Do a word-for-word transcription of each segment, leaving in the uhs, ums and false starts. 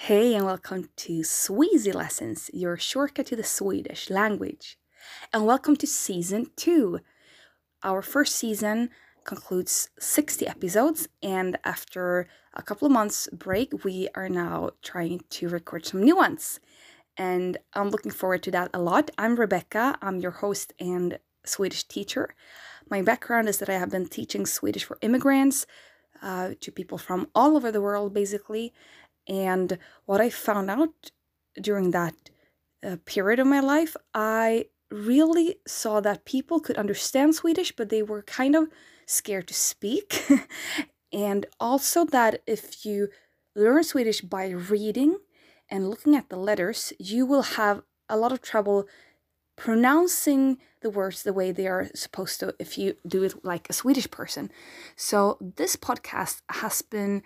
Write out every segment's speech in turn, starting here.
Hey, and welcome to Sweezy Lessons, your shortcut to the Swedish language. And welcome to season two. Our first season concludes sixty episodes, and after a couple of months break, we are now trying to record some new ones. And I'm looking forward to that a lot. I'm Rebecca, I'm your host and Swedish teacher. My background is that I have been teaching Swedish for immigrants, uh, to people from all over the world, basically. And what I found out during that uh, period of my life, I really saw that people could understand Swedish, but they were kind of scared to speak. And also that if you learn Swedish by reading and looking at the letters, you will have a lot of trouble pronouncing the words the way they are supposed to if you do it like a Swedish person. So this podcast has been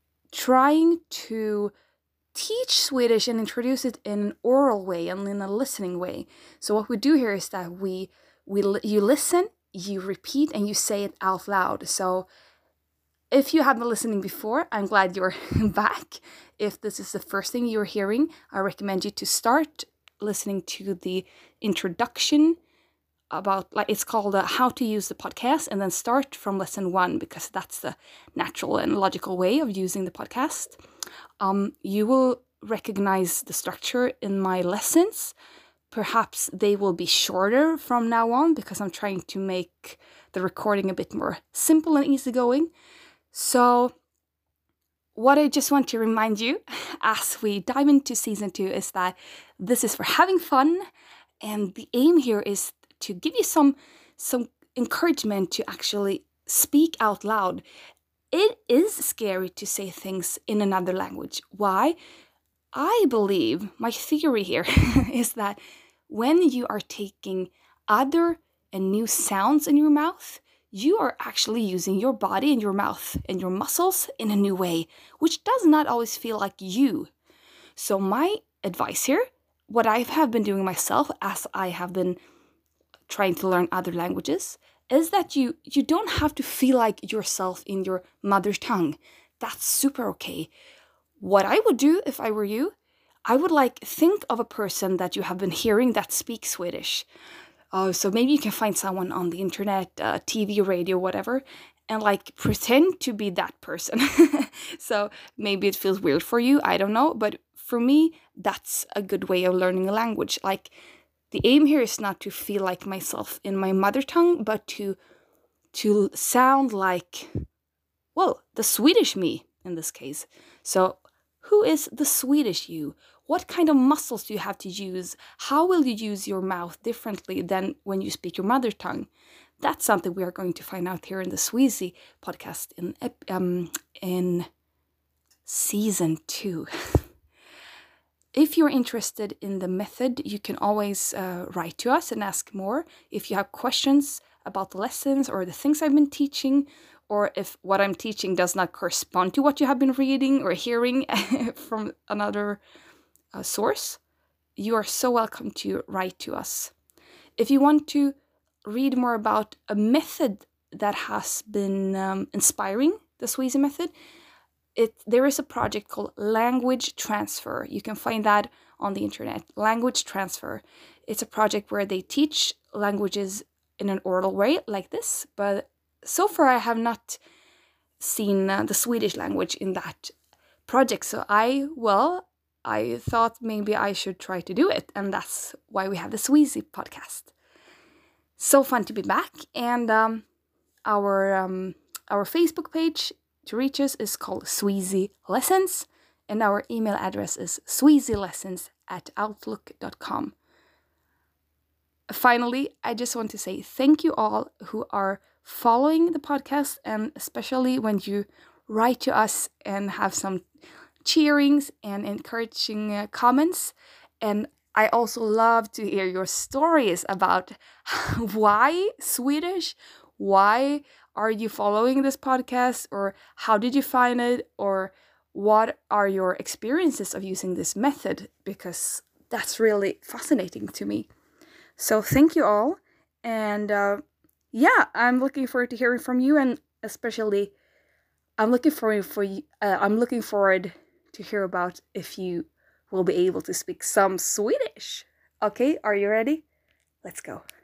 trying to teach Swedish and introduce it in an oral way and in a listening way. So what we do here is that we we you listen, you repeat, and you say it out loud. So if you have been listening before, I'm glad you're back. If this is the first thing you're hearing, I recommend you to start listening to the introduction about, like, it's called uh, How to Use the Podcast, and then start from lesson one, because that's the natural and logical way of using the podcast. Um, you will recognize the structure in my lessons. Perhaps they will be shorter from now on, because I'm trying to make the recording a bit more simple and easygoing. So what I just want to remind you as we dive into season two is that this is for having fun, and the aim here is to give you some some encouragement to actually speak out loud. It is scary to say things in another language. Why? I believe, my theory here is that when you are taking other and new sounds in your mouth, you are actually using your body and your mouth and your muscles in a new way, which does not always feel like you. So my advice here, what I have been doing myself as I have been trying to learn other languages, is that you you don't have to feel like yourself in your mother tongue. That's super okay. What I would do if I were you, I would like think of a person that you have been hearing that speaks Swedish. Uh, so maybe you can find someone on the internet, uh, T V, radio, whatever, and like pretend to be that person. So maybe it feels weird for you, I don't know, but for me, that's a good way of learning a language. Like, the aim here is not to feel like myself in my mother tongue, but to to sound like, well, the Swedish me in this case. So who is the Swedish you? What kind of muscles do you have to use? How will you use your mouth differently than when you speak your mother tongue? That's something we are going to find out here in the Sweezy podcast in um in season two. If you're interested in the method, you can always uh, write to us and ask more. If you have questions about the lessons or the things I've been teaching, or if what I'm teaching does not correspond to what you have been reading or hearing from another uh, source, you are so welcome to write to us. If you want to read more about a method that has been um, inspiring, the Sweezy method, It, there is a project called Language Transfer. You can find that on the internet. Language Transfer. It's a project where they teach languages in an oral way like this. But so far I have not seen uh, the Swedish language in that project. So I, well, I thought maybe I should try to do it. And that's why we have the Sweezy podcast. So fun to be back. And um, our um, our Facebook page to reach us is called Sweezy Lessons, and our email address is sweezylessons at outlook dot com. Finally, I just want to say thank you all who are following the podcast, and especially when you write to us and have some cheerings and encouraging uh, comments. And I also love to hear your stories about why Swedish, why are you following this podcast, or how did you find it, or what are your experiences of using this method, because that's really fascinating to me. So thank you all, and uh, yeah, I'm looking forward to hearing from you, and especially I'm looking forward for uh, I'm looking forward to hear about if you will be able to speak some Swedish. Okay, are you ready? Let's go.